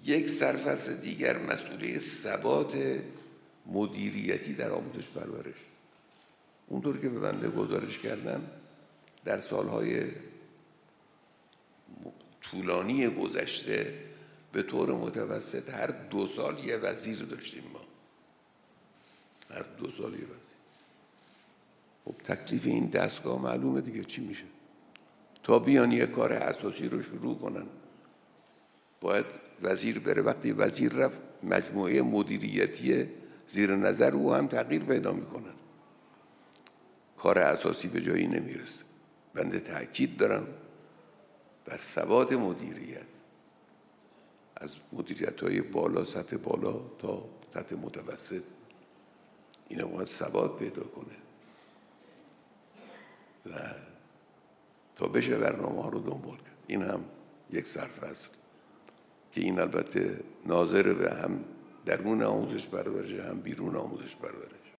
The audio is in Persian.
یک سرفصل دیگر مسئولیت ثبات مدیریتی در آموزش پرورش. اونطور که به بنده گزارش کردم در سالهای طولانی گذشته به طور متوسط هر 2 سال یه وزیر داشتیم ما. هر 2 سال یه وزیر. خب تکلیف این دستگاه معلومه دیگه چی میشه. تا بیان یه کار اساسی رو شروع کنن باید وزیر بره. وقتی وزیر رفت مجموعه مدیریتی زیر نظر او هم تغییر پیدا میکنن، کار اساسی به جایی نمیرسه. بنده تأکید دارم بر ثبات مدیریت، از مدیریت‌های بالا، سطح بالا تا سطح متوسط، اینا باید ثبات پیدا کنه و تا بشه برنامه‌ها رو دنبال کرد. این هم یک سرفصل که این البته ناظر به هم درون آموزش پرورش هم بیرون آموزش پرورش.